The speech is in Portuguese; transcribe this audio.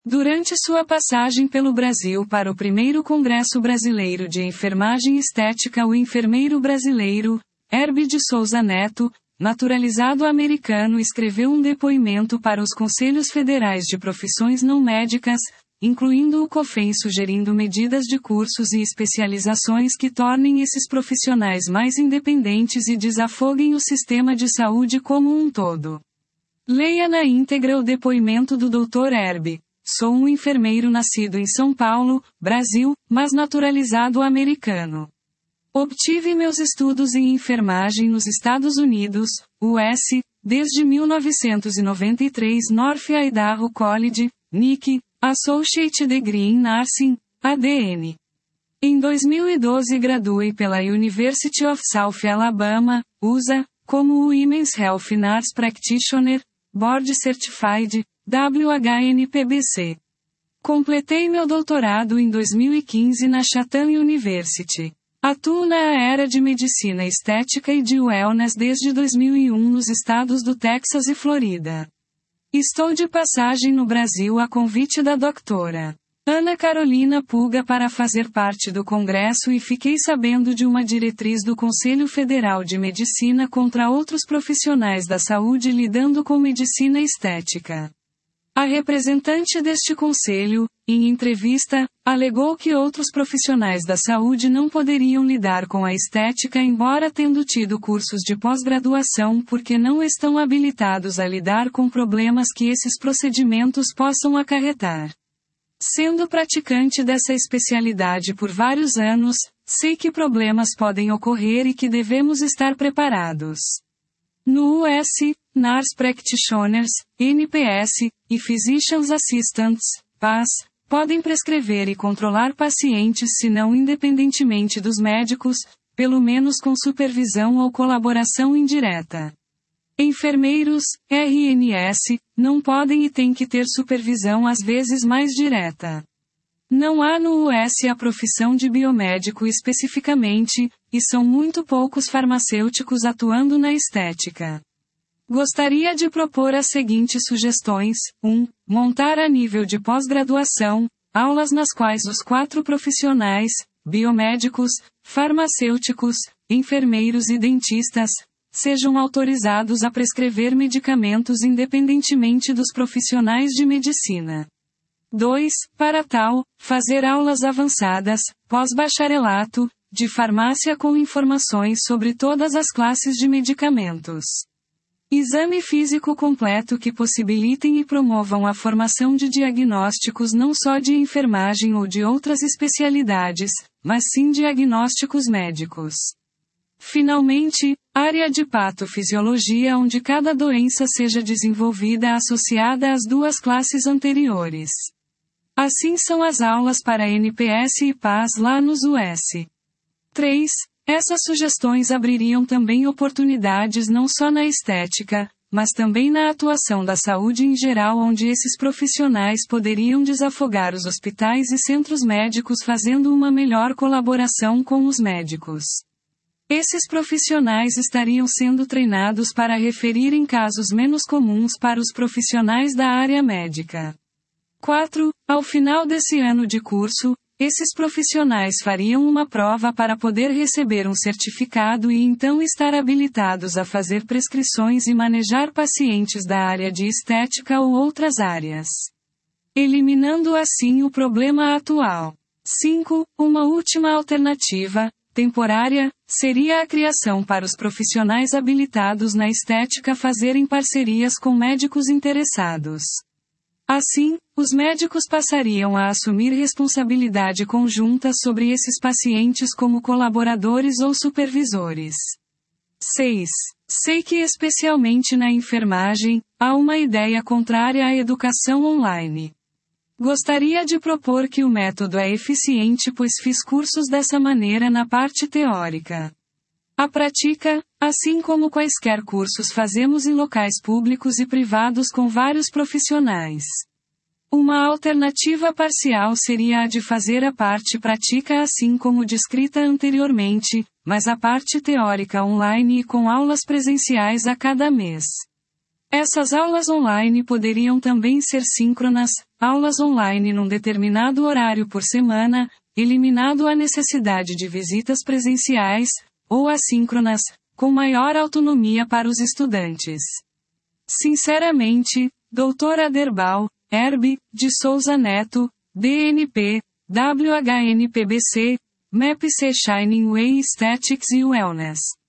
Durante sua passagem pelo Brasil para o primeiro Congresso Brasileiro de Enfermagem Estética, o enfermeiro brasileiro, Herbie de Souza Neto, naturalizado americano, escreveu um depoimento para os Conselhos Federais de Profissões Não Médicas, incluindo o COFEN, sugerindo medidas de cursos e especializações que tornem esses profissionais mais independentes e desafoguem o sistema de saúde como um todo. Leia na íntegra o depoimento do Dr. Herbie. Sou um enfermeiro nascido em São Paulo, Brasil, mas naturalizado americano. Obtive meus estudos em enfermagem nos Estados Unidos, US, desde 1993 North Idaho College, NIC, Associate Degree in Nursing, ADN. Em 2012 graduei pela University of South Alabama, USA, como Women's Health Nurse Practitioner, Board Certified, WHNPBC. Completei meu doutorado em 2015 na Chatham University. Atuo na área de medicina estética e de wellness desde 2001 nos estados do Texas e Florida. Estou de passagem no Brasil a convite da doutora Ana Carolina Puga para fazer parte do Congresso e fiquei sabendo de uma diretriz do Conselho Federal de Medicina contra outros profissionais da saúde lidando com medicina estética. A representante deste conselho, em entrevista, alegou que outros profissionais da saúde não poderiam lidar com a estética embora tendo tido cursos de pós-graduação porque não estão habilitados a lidar com problemas que esses procedimentos possam acarretar. Sendo praticante dessa especialidade por vários anos, sei que problemas podem ocorrer e que devemos estar preparados. No US, Nurse Practitioners, NPS, e Physicians Assistants, PAS, podem prescrever e controlar pacientes se não independentemente dos médicos, pelo menos com supervisão ou colaboração indireta. Enfermeiros, RNS, não podem e têm que ter supervisão às vezes mais direta. Não há no US a profissão de biomédico especificamente, e são muito poucos farmacêuticos atuando na estética. Gostaria de propor as seguintes sugestões: 1. Montar a nível de pós-graduação, aulas nas quais os 4 profissionais, biomédicos, farmacêuticos, enfermeiros e dentistas, sejam autorizados a prescrever medicamentos independentemente dos profissionais de medicina. 2. Para tal, fazer aulas avançadas, pós-bacharelato, de farmácia com informações sobre todas as classes de medicamentos. Exame físico completo que possibilitem e promovam a formação de diagnósticos não só de enfermagem ou de outras especialidades, mas sim diagnósticos médicos. Finalmente, área de patofisiologia onde cada doença seja desenvolvida associada às 2 classes anteriores. Assim são as aulas para NPS e PAS lá nos US. 3. Essas sugestões abririam também oportunidades não só na estética, mas também na atuação da saúde em geral, onde esses profissionais poderiam desafogar os hospitais e centros médicos fazendo uma melhor colaboração com os médicos. Esses profissionais estariam sendo treinados para referir em casos menos comuns para os profissionais da área médica. 4. Ao final desse ano de curso, esses profissionais fariam uma prova para poder receber um certificado e então estar habilitados a fazer prescrições e manejar pacientes da área de estética ou outras áreas. Eliminando assim o problema atual. 5. Uma última alternativa, temporária, seria a criação para os profissionais habilitados na estética fazerem parcerias com médicos interessados. Assim, os médicos passariam a assumir responsabilidade conjunta sobre esses pacientes como colaboradores ou supervisores. 6. Sei que especialmente na enfermagem, há uma ideia contrária à educação online. Gostaria de propor que o método é eficiente pois fiz cursos dessa maneira na parte teórica. A prática, assim como quaisquer cursos fazemos em locais públicos e privados com vários profissionais. Uma alternativa parcial seria a de fazer a parte prática assim como descrita anteriormente, mas a parte teórica online e com aulas presenciais a cada mês. Essas aulas online poderiam também ser síncronas, aulas online num determinado horário por semana, eliminado a necessidade de visitas presenciais, ou assíncronas, com maior autonomia para os estudantes. Sinceramente, Dr. Aderbal, Herb, de Souza Neto, DNP, WHNPBC, MAPC Shining Way Aesthetics e Wellness.